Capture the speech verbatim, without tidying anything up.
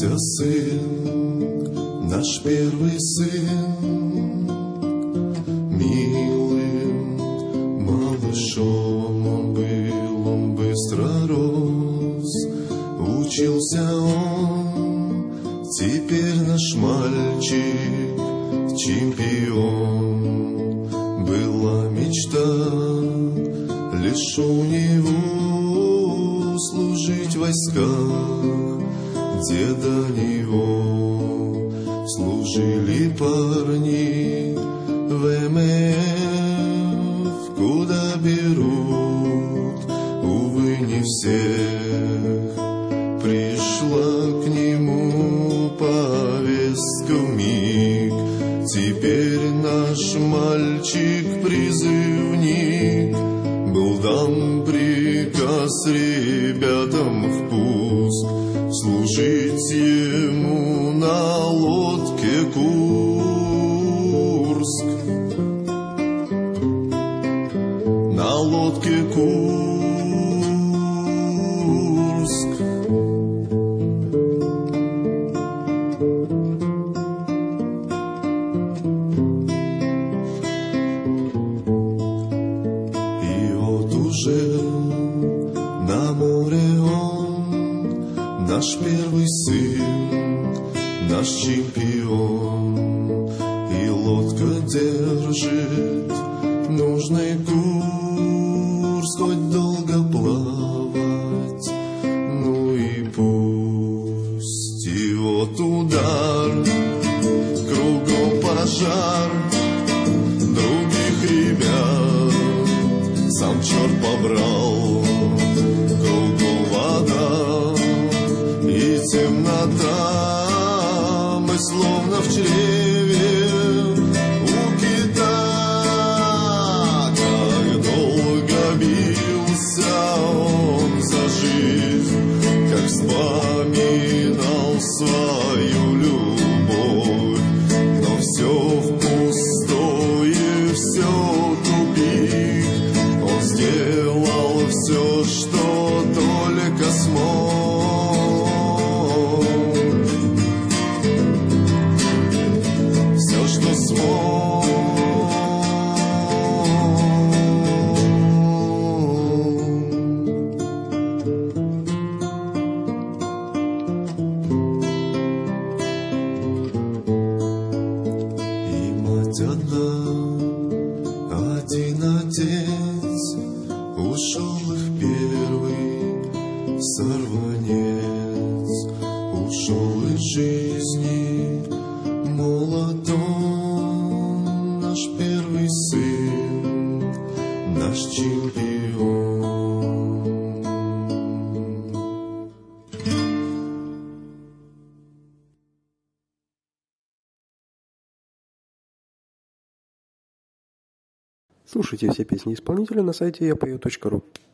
родился сын, наш первый сын. Милым малышом он был, он быстро рос. Учился он, теперь наш мальчик чемпион. Была мечта лишь у него служить в войсках, где до него служили парни в эм эф, куда берут, увы, не всех. Пришла к нему повестка вмиг, теперь наш мальчик-призывник. Был дан приказ ребятам в пуск, служить ему на лодке Курск. На лодке Курск. На море он, наш первый сын, наш чемпион. И лодка держит нужный курс, хоть долго плавать, ну и пусть. И вот удар, кругом пожар, других ребят сам черт побрал. Кругом вода и темнота, мы словно в чреве у кита. Как долго бился он за жизнь, как вспоминал свою любовь, но все впустое, все тупик. Он сделал все, что только смог. Все, что смог. И мать одна, один отец, ушел их первый сорванец, ушел из жизни молод он, наш первый сын, наш чемпион. Слушайте все песни исполнителя на сайте я пою точка ру.